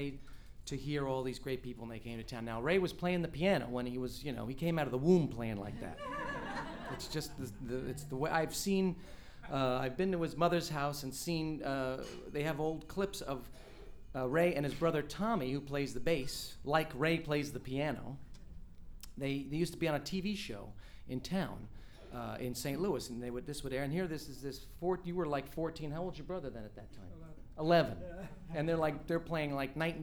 to hear all these great people when they came to town. Now, Ray was playing the piano when he was, he came out of the womb playing like that. It's just it's the way I've seen. I've been to his mother's house and seen. They have old clips of Ray and his brother Tommy, who plays the bass, like Ray plays the piano. They used to be on a TV show in town, in St. Louis, and this would air. And here, you were like 14. How old's your brother then at that time? 11. And they're playing like night and